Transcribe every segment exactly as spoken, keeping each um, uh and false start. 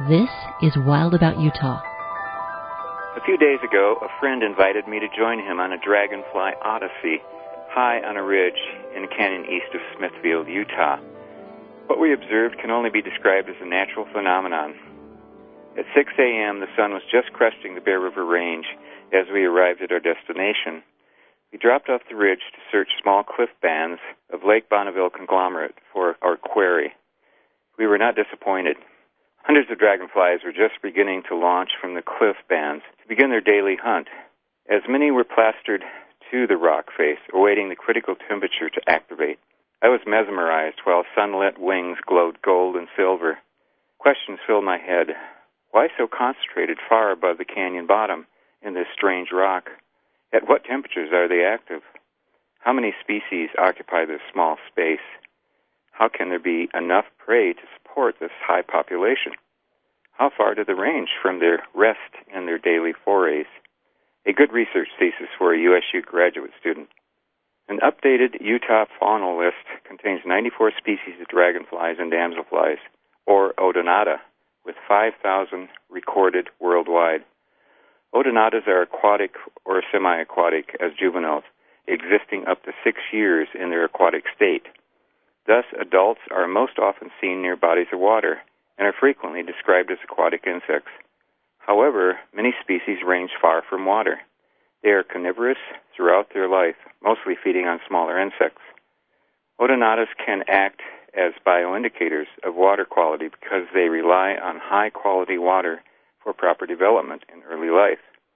This is Wild About Utah. A few days ago, a friend invited me to join him on a dragonfly odyssey high on a ridge in a canyon east of Smithfield, Utah. What we observed can only be described as a natural phenomenon. At six a.m., the sun was just cresting the Bear River Range as we arrived at our destination. We dropped off the ridge to search small cliff bands of Lake Bonneville conglomerate for our quarry. We were not disappointed. Hundreds of dragonflies were just beginning to launch from the cliff bands to begin their daily hunt. As many were plastered to the rock face, awaiting the critical temperature to activate. I was mesmerized while sunlit wings glowed gold and silver. Questions filled my head. Why so concentrated far above the canyon bottom in this strange rock? At what temperatures are they active? How many species occupy this small space? How can there be enough prey to support this high population? How far do they range from their rest and their daily forays? A good research thesis for a U S U graduate student. An updated Utah faunal list contains ninety-four species of dragonflies and damselflies, or Odonata, with five thousand recorded worldwide. Odonatas are aquatic or semi-aquatic as juveniles, existing up to six years in their aquatic state. Thus, adults are most often seen near bodies of water and are frequently described as aquatic insects. However, many species range far from water. They are carnivorous throughout their life, mostly feeding on smaller insects. Odonatas can act as bioindicators of water quality because they rely on high-quality water for proper development in early life.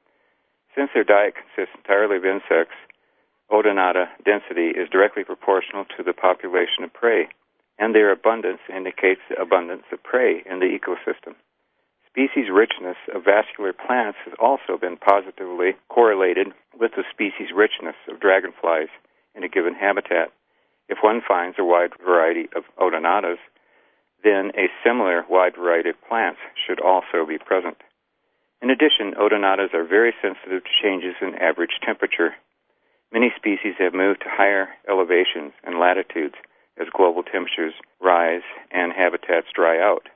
Since their diet consists entirely of insects, Odonata density is directly proportional to the population of prey, and their abundance indicates the abundance of prey in the ecosystem. Species richness of vascular plants has also been positively correlated with the species richness of dragonflies in a given habitat. If one finds a wide variety of Odonatas, then a similar wide variety of plants should also be present. In addition, Odonatas are very sensitive to changes in average temperature. Many species have moved to higher elevations and latitudes as global temperatures rise and habitats dry out.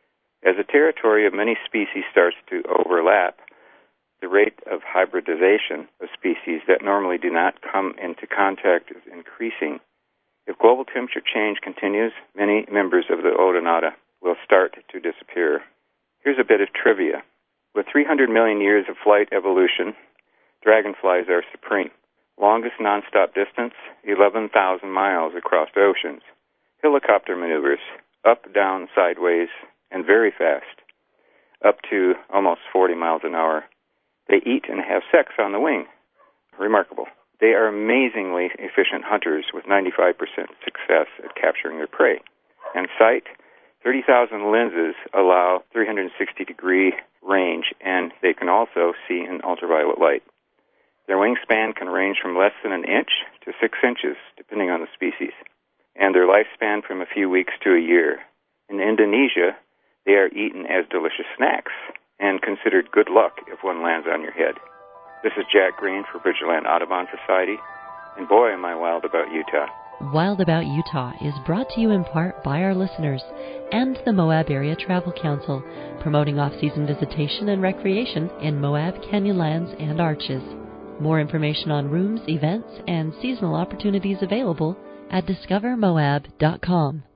As the territory of many species starts to overlap, the rate of hybridization of species that normally do not come into contact is increasing. If global temperature change continues, many members of the Odonata will start to disappear. Here's a bit of trivia. With three hundred million years of flight evolution, dragonflies are supreme. Longest nonstop distance, eleven thousand miles across oceans. Helicopter maneuvers, up, down, sideways, and very fast, up to almost forty miles an hour. They eat and have sex on the wing. Remarkable. They are amazingly efficient hunters with ninety-five percent success at capturing their prey. And sight, thirty thousand lenses allow three hundred sixty degree range, and they can also see in ultraviolet light. Their wingspan can range from less than an inch to six inches, depending on the species, and their lifespan from a few weeks to a year. In Indonesia, they are eaten as delicious snacks and considered good luck if one lands on your head. This is Jack Green for Bridgerland Audubon Society, and boy, am I wild about Utah. Wild About Utah is brought to you in part by our listeners and the Moab Area Travel Council, promoting off-season visitation and recreation in Moab, Canyonlands, and Arches. More information on rooms, events, and seasonal opportunities available at discover moab dot com.